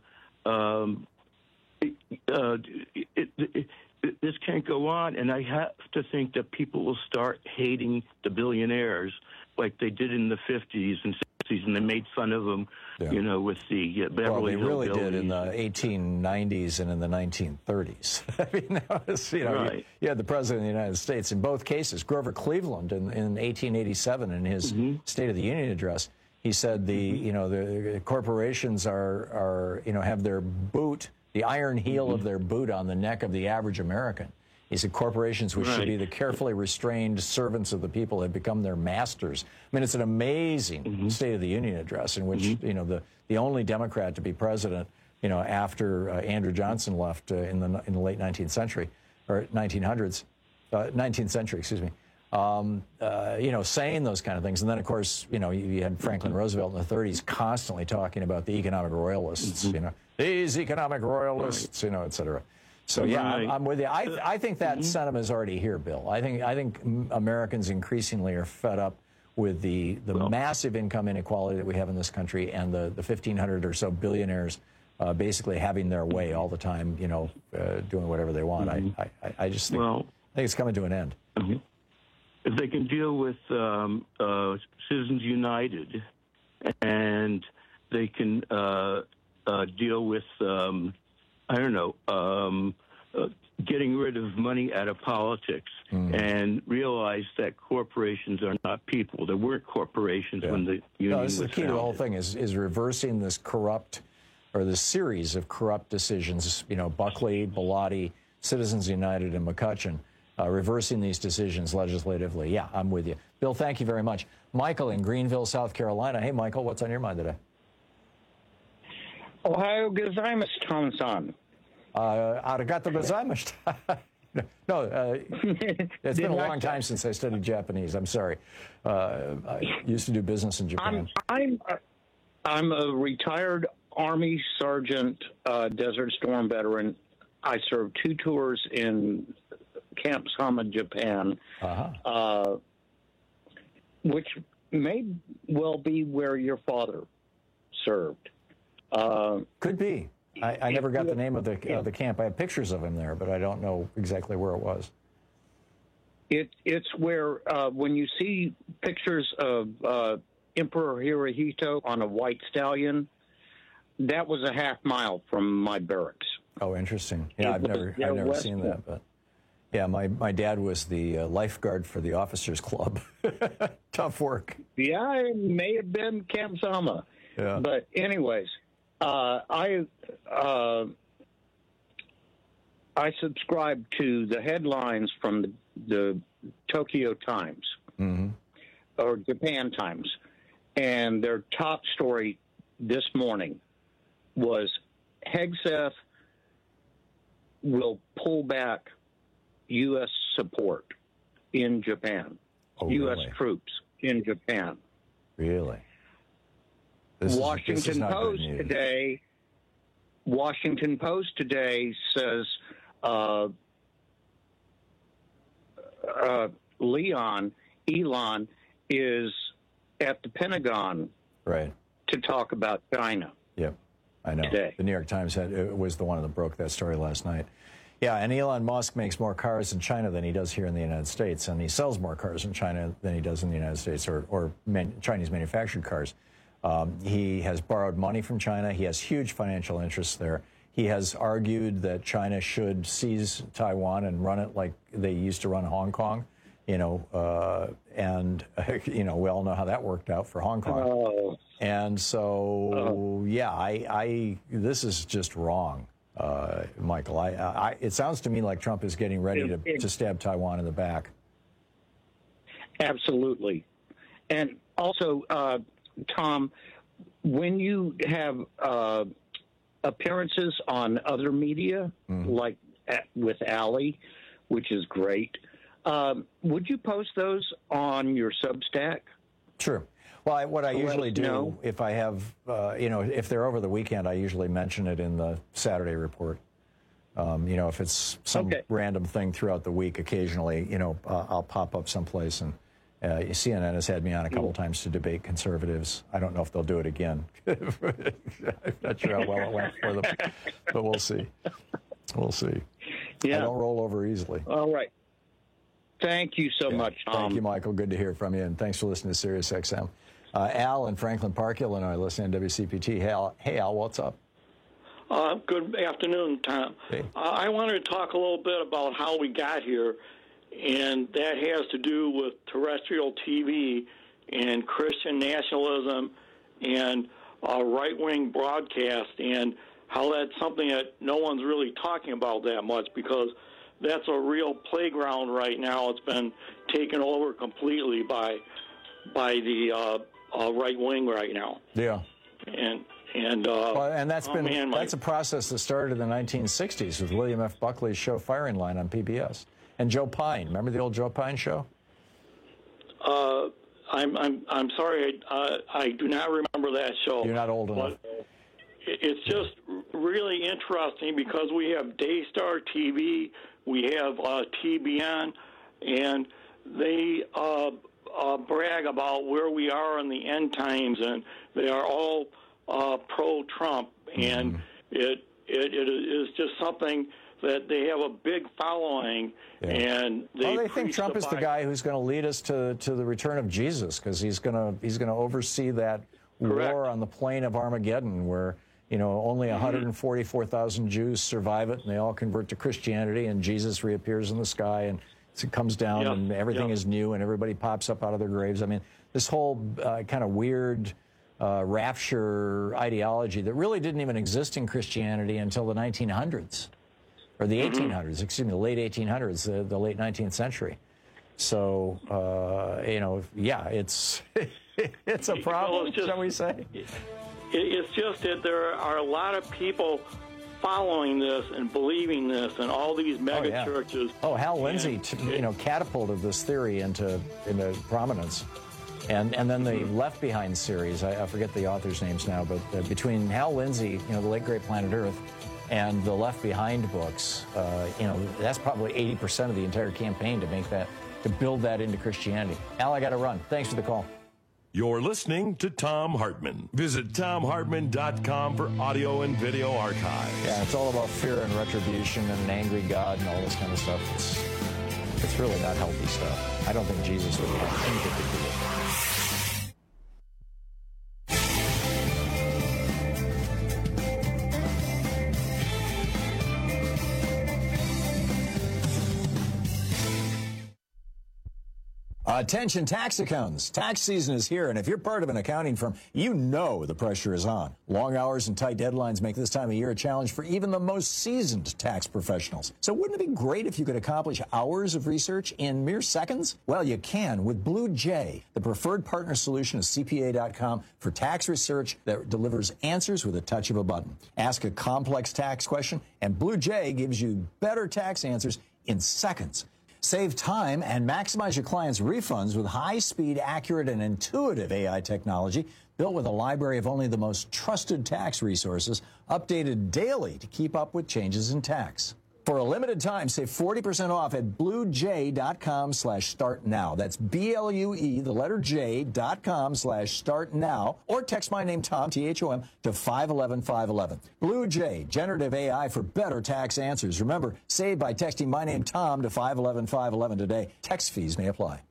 this can't go on, and I have to think that people will start hating the billionaires like they did in the 50s and 60s, and they made fun of them, with the Beverly Hills. Well, they really did in the 1890s and in the 1930s. I mean, that was, right. you had the President of the United States in both cases. Grover Cleveland in 1887 in his State of the Union address, he said the corporations are have their boot, the iron heel of their boot on the neck of the average American. He said corporations, which should be the carefully restrained servants of the people, have become their masters. I mean, it's an amazing State of the Union address in which, the only Democrat to be president, after Andrew Johnson left in the late 19th century, or 1900s, 19th century, excuse me, saying those kind of things. And then, of course, you had Franklin Roosevelt in the 30s constantly talking about the economic royalists, these economic royalists, et cetera. So, yeah, I'm with you. I think that sentiment is already here, Bill. I think Americans increasingly are fed up with the massive income inequality that we have in this country and the 1,500 or so billionaires basically having their way all the time, doing whatever they want. I just think, I think it's coming to an end. If they can deal with Citizens United and they can deal with, getting rid of money out of politics and realize that corporations are not people. There weren't corporations when the union was this is the key founded. to the whole thing is reversing this corrupt, or this series of corrupt decisions, Buckley, Bellotti, Citizens United, and McCutcheon, reversing these decisions legislatively. Yeah, I'm with you. Bill, thank you very much. Michael in Greenville, South Carolina. Hey, Michael, what's on your mind today? Ohio gozaimasu, Tom-san. Arigato gozaimasu. No, it's been a long time since I studied Japanese. I'm sorry. I used to do business in Japan. I'm a retired Army Sergeant, Desert Storm veteran. I served 2 tours in Camp Sama, Japan, which may well be where your father served. Could be. I never got the name of the camp. I have pictures of him there, but I don't know exactly where it was. It's where when you see pictures of Emperor Hirohito on a white stallion, that was a half mile from my barracks. Oh, interesting. Yeah, I've never seen that, but yeah, my dad was the lifeguard for the officers' club. Tough work. Yeah, it may have been Camp Sama. Yeah. But anyways, I subscribe to the headlines from the Tokyo Times or Japan Times, and their top story this morning was Hegseth will pull back U.S. support in Japan, U.S. troops in Japan. Really? Washington Post today says Elon is at the Pentagon to talk about China. Yep, I know. Today. The New York Times was the one that broke that story last night. Yeah, and Elon Musk makes more cars in China than he does here in the United States, and he sells more cars in China than he does in the United States, or Chinese manufactured cars. He has borrowed money from China. He has huge financial interests there. He has argued that China should seize Taiwan and run it like they used to run Hong Kong, and we all know how that worked out for Hong Kong. And so, this is just wrong, Michael. It sounds to me like Trump is getting ready to stab Taiwan in the back. Absolutely. And also, Tom, when you have appearances on other media, like with Allie, which is great, would you post those on your Substack? Sure. Well, what I usually do, if I have, if they're over the weekend, I usually mention it in the Saturday report. If it's some random thing throughout the week, occasionally, I'll pop up someplace. And CNN has had me on a couple times to debate conservatives. I don't know if they'll do it again. I'm not sure how well it went for them, but we'll see. We'll see. Yeah. I don't roll over easily. All right. Thank you so much, Tom. Thank you, Michael. Good to hear from you, and thanks for listening to Sirius XM. Al in Franklin Park, Illinois, listening to WCPT. Hey, Al, what's up? Good afternoon, Tom. Hey. I wanted to talk a little bit about how we got here, and that has to do with terrestrial TV and Christian nationalism and right-wing broadcast, and how that's something that no one's really talking about that much, because that's a real playground right now. It's been taken over completely by the right wing right now. Yeah. And that's that's a process that started in the 1960s with William F. Buckley's show Firing Line on PBS, and Joe Pine. Remember the old Joe Pine show? I'm sorry, I do not remember that show. You're not old enough. It's just really interesting because we have Daystar TV, we have TBN, and they brag about where we are in the end times, and they are all pro-Trump, and it is just something that they have a big following, and they think Trump is the guy who's going to lead us to the return of Jesus, because he's going to oversee that war on the plain of Armageddon, where only 144,000 Jews survive it, and they all convert to Christianity, and Jesus reappears in the sky, and it comes down, and everything is new, and everybody pops up out of their graves. I mean, this whole kind of weird rapture ideology that really didn't even exist in Christianity until the 1900s, or the 1800s, excuse me, the late 1800s, the late 19th century. So, it's it's a problem, shall we say? It's just that there are a lot of people following this and believing this, and all these mega churches. Hal Lindsey, catapulted this theory into prominence. And then the Left Behind series, I forget the authors' names now, but between Hal Lindsey, the late great Planet Earth, and the Left Behind books, that's probably 80% of the entire campaign to build that into Christianity. Al, I got to run. Thanks for the call. You're listening to Thom Hartmann. Visit ThomHartmann.com for audio and video archive. Yeah, it's all about fear and retribution and an angry God and all this kind of stuff. It's really not healthy stuff. I don't think Jesus would have anything to do with it. Attention tax accountants. Tax season is here, and if you're part of an accounting firm, you know the pressure is on. Long hours and tight deadlines make this time of year a challenge for even the most seasoned tax professionals. So wouldn't it be great if you could accomplish hours of research in mere seconds? Well, you can with Blue Jay, the preferred partner solution of CPA.com for tax research that delivers answers with a touch of a button. Ask a complex tax question, and Blue Jay gives you better tax answers in seconds. Save time and maximize your clients' refunds with high-speed, accurate, and intuitive AI technology built with a library of only the most trusted tax resources, updated daily to keep up with changes in tax. For a limited time, save 40% off at bluej.com/start now. That's BLUE, the letter J.com/start now, or text my name, Tom, T-H-O-M, to 511-511. Blue Jay, generative AI for better tax answers. Remember, save by texting my name, Tom, to 511-511 today. Text fees may apply.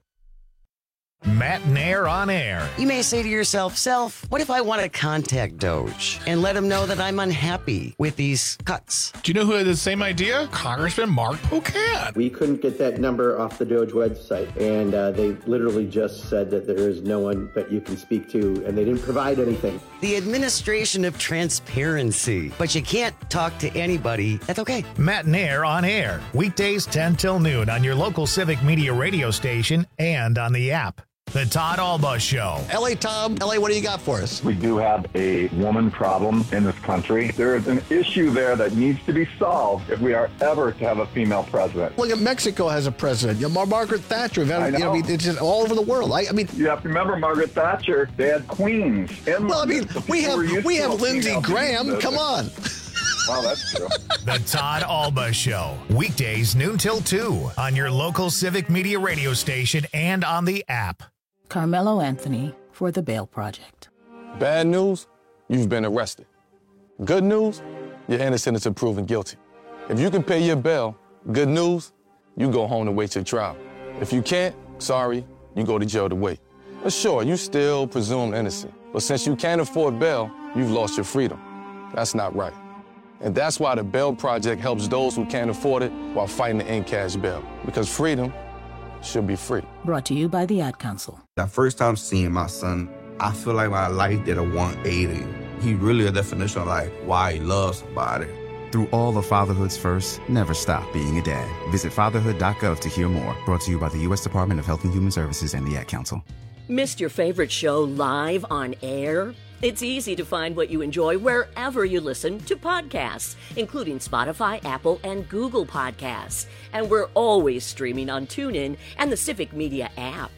Matt Nair on air. You may say to yourself, Self, what if I want to contact Doge and let him know that I'm unhappy with these cuts? Do you know who had the same idea? Congressman Mark Pocan. We couldn't get that number off the Doge website, and they literally just said that there is no one that you can speak to, and they didn't provide anything. The administration of transparency. But you can't talk to anybody. That's okay. Matt Nair on air. Weekdays 10 till noon on your local Civic Media radio station and on the app. The Todd Alba Show. L.A. Tom, L.A., what do you got for us? We do have a woman problem in this country. There is an issue there that needs to be solved if we are ever to have a female president. Look at Mexico has a president. Margaret Thatcher. It's just all over the world. I mean, you have to remember Margaret Thatcher. They had queens. Well, I mean, we have Lindsey Graham. Come on. Wow, that's true. The Todd Alba Show. Weekdays noon till 2 on your local Civic Media radio station and on the app. Carmelo Anthony for the Bail Project. Bad news, you've been arrested. Good news, you're innocent until proven guilty. If you can pay your bail, good news, you go home to wait your trial. If you can't, sorry, you go to jail to wait. But sure, you still presumed innocent. But since you can't afford bail, you've lost your freedom. That's not right. And that's why the Bail Project helps those who can't afford it while fighting to end cash bail. Because freedom should be free. Brought to you by the Ad Council. The first time seeing my son, I feel like my life did a 180. He really a definition of like why he loves somebody. Through all of fatherhood's first, never stop being a dad. Visit fatherhood.gov to hear more. Brought to you by the U.S. Department of Health and Human Services and the Ad Council. Missed your favorite show live on air? It's easy to find what you enjoy wherever you listen to podcasts, including Spotify, Apple, and Google Podcasts. And we're always streaming on TuneIn and the Civic Media app.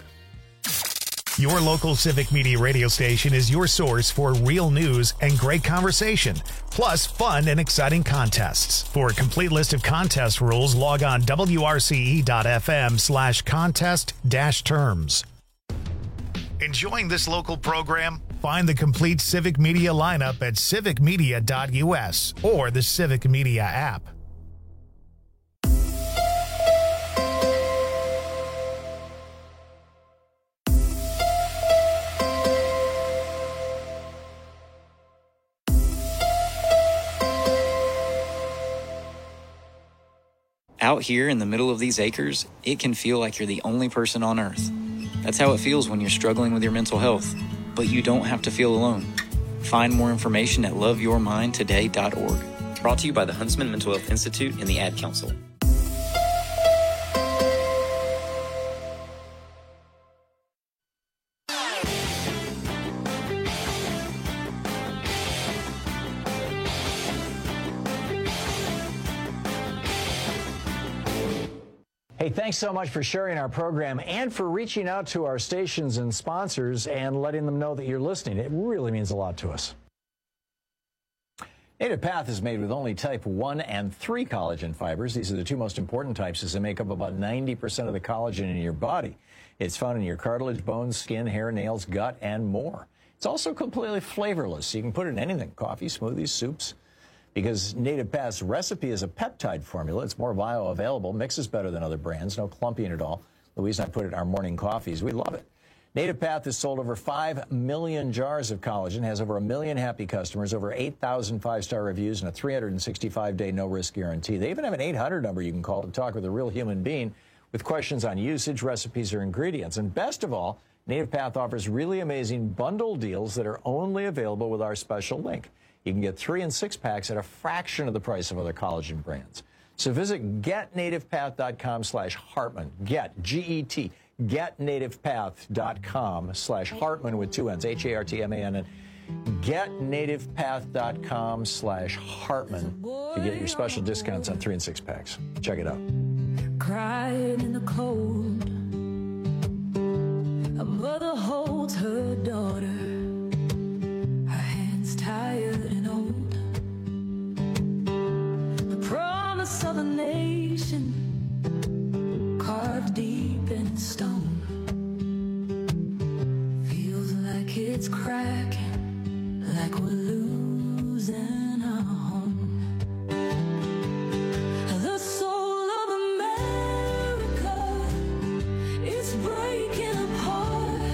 Your local Civic Media radio station is your source for real news and great conversation, plus fun and exciting contests. For a complete list of contest rules, log on wrce.fm/contest-terms. Enjoying this local program? Find the complete Civic Media lineup at civicmedia.us or the Civic Media app. Out here in the middle of these acres, it can feel like you're the only person on Earth. That's how it feels when you're struggling with your mental health. But you don't have to feel alone. Find more information at loveyourmindtoday.org. Brought to you by the Huntsman Mental Health Institute and the Ad Council. Hey, thanks so much for sharing our program and for reaching out to our stations and sponsors and letting them know that you're listening. It really means a lot to us. Native Path is made with only type 1 and 3 collagen fibers. These are the two most important types as they make up about 90% of the collagen in your body. It's found in your cartilage, bones, skin, hair, nails, gut, and more. It's also completely flavorless, so you can put it in anything, coffee, smoothies, soups. Because Native Path's recipe is a peptide formula. It's more bioavailable, mixes better than other brands, no clumping at all. Louise and I put it in our morning coffees. We love it. Native Path has sold over 5 million jars of collagen, has over 1 million happy customers, over 8,000 five-star reviews, and a 365-day no-risk guarantee. They even have an 800 number you can call to talk with a real human being with questions on usage, recipes, or ingredients. And best of all, Native Path offers really amazing bundle deals that are only available with our special link. You can get 3 and 6 packs at a fraction of the price of other collagen brands. So visit getnativepath.com/Hartman. Get, G-E-T, getnativepath.com/Hartman with 2 N's, Hartman. And getnativepath.com/Hartman to get your special discounts on 3 and 6 packs. Check it out. Crying in the cold, a mother holds her daughter. Tired and old, the promise of a nation carved deep in stone feels like it's cracking, like we're losing our home. The soul of America is breaking apart.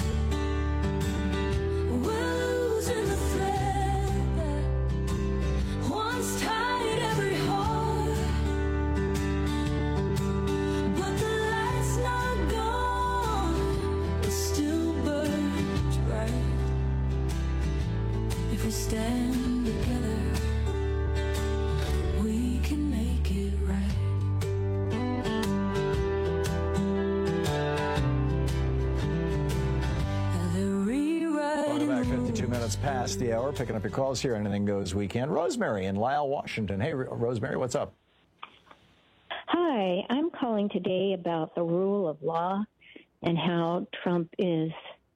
We're losing the thread. Once tied every heart, but the light's not gone, it still burns bright. If we stand together, we can make it right. Welcome back, 52 minutes past the hour, picking up your calls here. Anything Goes Weekend. Rosemary in Lisle, Washington. Hey, Rosemary, what's up? Hi, I'm calling today about the rule of law and how Trump is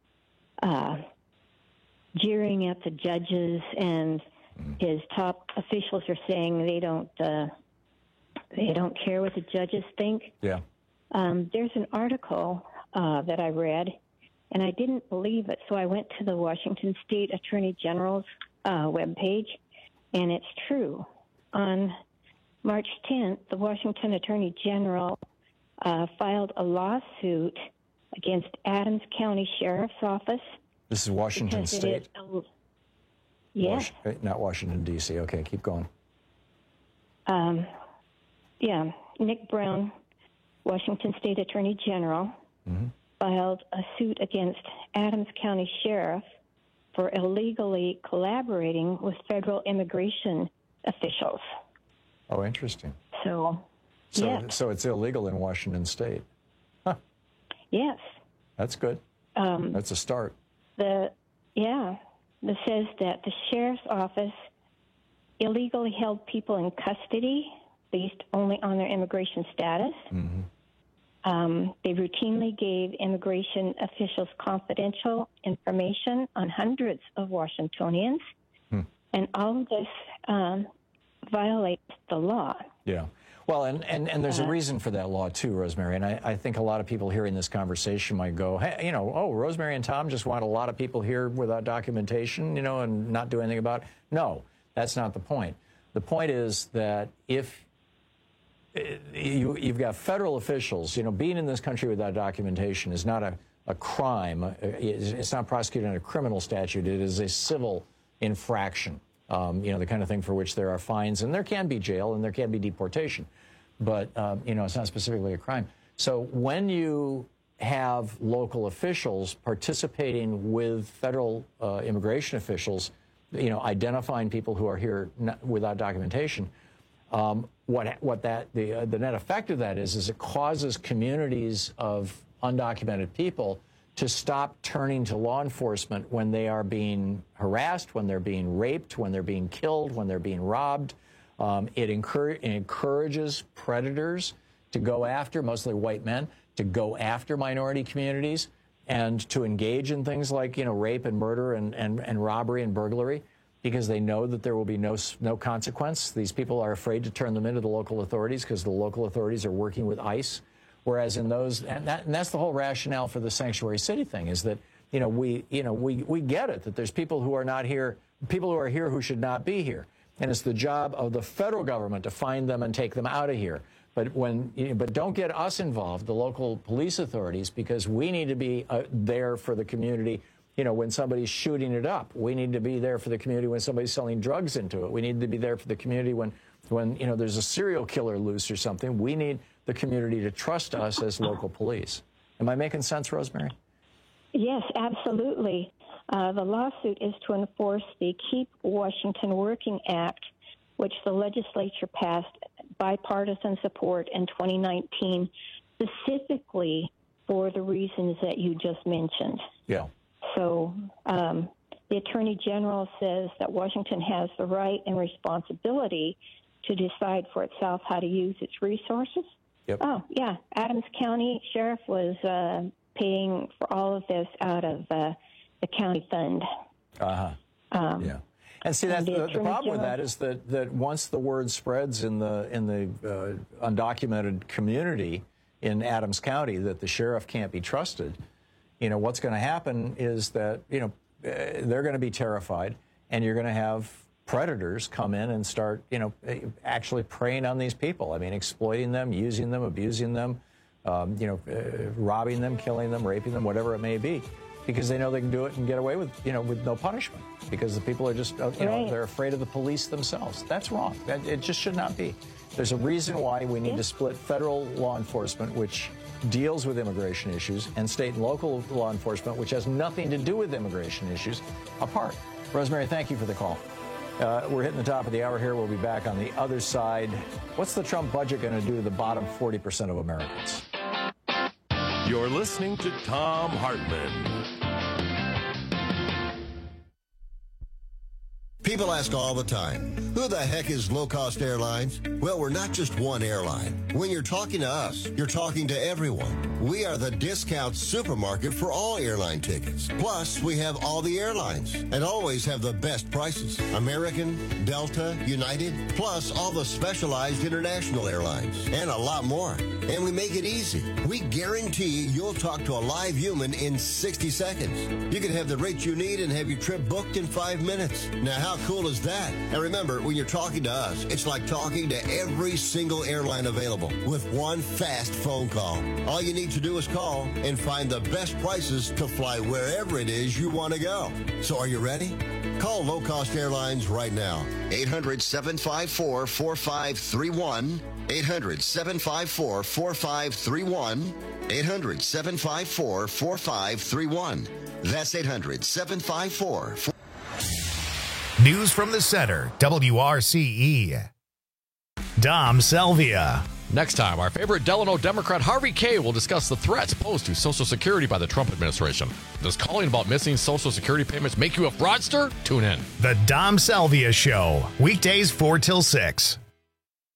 jeering at the judges, and his top officials are saying they don't care what the judges think. Yeah. There's an article that I read, and I didn't believe it, so I went to the Washington State Attorney General's webpage, and it's true. On March 10th, the Washington Attorney General filed a lawsuit against Adams County Sheriff's Office. This is Washington State? Yes. Not Washington, D.C. Okay, keep going. Yeah, Nick Brown, Washington State Attorney General, filed a suit against Adams County Sheriff for illegally collaborating with federal immigration officials. Oh, interesting. So yes. So it's illegal in Washington State. Huh. Yes. That's good. That's a start. That says that the sheriff's office illegally held people in custody based only on their immigration status. They routinely gave immigration officials confidential information on hundreds of Washingtonians, and all of this violates the law. Yeah. Well, and there's a reason for that law, too, Rosemary. And I think a lot of people hearing this conversation might go, hey, Rosemary and Tom just want a lot of people here without documentation, and not do anything about it. No, that's not the point. The point is that if you've got federal officials, being in this country without documentation is not a crime. It's not prosecuted under a criminal statute. It is a civil infraction. The kind of thing for which there are fines, and there can be jail and there can be deportation, but it's not specifically a crime. So when you have local officials participating with federal immigration officials, identifying people who are here without documentation, the net effect of that is it causes communities of undocumented people to stop turning to law enforcement when they are being harassed, when they're being raped, when they're being killed, when they're being robbed. It encourages predators to go after, mostly white men, to go after minority communities and to engage in things like, rape and murder and robbery and burglary, because they know that there will be no consequence. These people are afraid to turn them into the local authorities because the local authorities are working with ICE. Whereas in those, and that's the whole rationale for the sanctuary city thing, is that we get it that there's people who are not here, people who are here who should not be here, and it's the job of the federal government to find them and take them out of here. But but don't get us involved, the local police authorities, because we need to be there for the community. When somebody's shooting it up, we need to be there for the community when somebody's selling drugs into it. We need to be there for the community when there's a serial killer loose or something. We need the community to trust us as local police. Am I making sense, Rosemary? Yes, absolutely. The lawsuit is to enforce the Keep Washington Working Act, which the legislature passed bipartisan support in 2019, specifically for the reasons that you just mentioned. Yeah. So the Attorney General says that Washington has the right and responsibility to decide for itself how to use its resources. Yep. Oh, yeah. Adams County Sheriff was paying for all of this out of the county fund. Yeah. And see, that's the problem with that is that once the word spreads in the undocumented community in Adams County that the sheriff can't be trusted, what's going to happen is that, they're going to be terrified, and you're going to have predators come in and start, actually preying on these people. I mean, exploiting them, using them, abusing them, robbing them, killing them, raping them, whatever it may be, because they know they can do it and get away with, with no punishment, because the people are just, they're afraid of the police themselves. That's wrong. It just should not be. There's a reason why we need to split federal law enforcement, which deals with immigration issues, and state and local law enforcement, which has nothing to do with immigration issues, apart. Rosemary, thank you for the call. We're hitting the top of the hour here. We'll be back on the other side. What's the Trump budget going to do to the bottom 40% of Americans? You're listening to Thom Hartmann. People ask all the time, who the heck is Low Cost Airlines? Well, we're not just one airline. When you're talking to us, you're talking to everyone. We are the discount supermarket for all airline tickets. Plus, we have all the airlines and always have the best prices. American, Delta, United, plus all the specialized international airlines and a lot more. And we make it easy. We guarantee you'll talk to a live human in 60 seconds. You can have the rate you need and have your trip booked in 5 minutes. Now, how cool is that? And remember, when you're talking to us, it's like talking to every single airline available with one fast phone call. All you need to do is call and find the best prices to fly wherever it is you want to go. So are you ready? Call Low Cost Airlines right now. 800-754-4531. 800-754-4531. 800-754-4531. That's 800-754-4531. News from the center, WRCE. Dom Salvia. Next time, our favorite Delano Democrat Harvey Kaye will discuss the threats posed to Social Security by the Trump administration. Does calling about missing Social Security payments make you a fraudster? Tune in. The Dom Salvia Show, weekdays 4 till 6.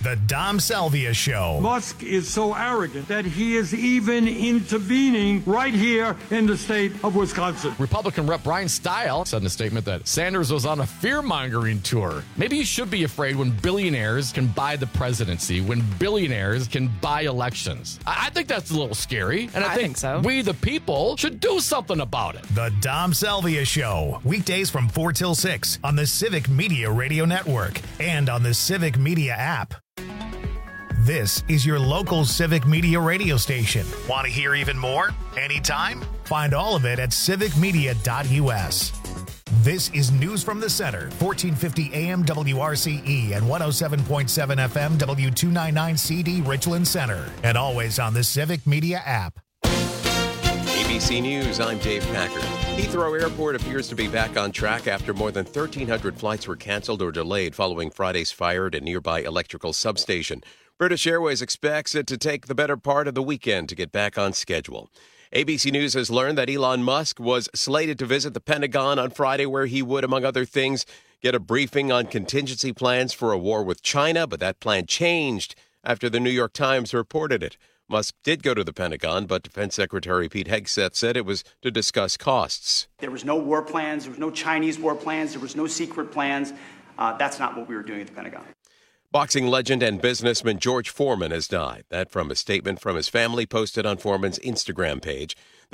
The Dom Salvia Show. Musk is so arrogant that he is even intervening right here in the state of Wisconsin. Republican Rep. Brian Stile said in a statement that Sanders was on a fear-mongering tour. Maybe you should be afraid when billionaires can buy the presidency, when billionaires can buy elections. I think that's a little scary, and I think so. We, the people, should do something about it. The Dom Salvia Show. Weekdays from 4 till 6 on the Civic Media Radio Network and on the Civic Media app. This is your local Civic Media radio station. Want to hear even more? Anytime? Find all of it at civicmedia.us. This is News from the Center, 1450 AM WRCE and 107.7 FM W299 CD Richland Center, and always on the Civic Media app. ABC News, I'm Dave Packard. Heathrow Airport appears to be back on track after more than 1,300 flights were canceled or delayed following Friday's fire at a nearby electrical substation. British Airways expects it to take the better part of the weekend to get back on schedule. ABC News has learned that Elon Musk was slated to visit the Pentagon on Friday, where he would, among other things, get a briefing on contingency plans for a war with China, but that plan changed after the New York Times reported it. Musk did go to the Pentagon, but Defense Secretary Pete Hegseth said it was to discuss costs. There was no war plans. There was no Chinese war plans. There was no secret plans. That's not what we were doing at the Pentagon. Boxing legend and businessman George Foreman has died. That from a statement from his family posted on Foreman's Instagram page.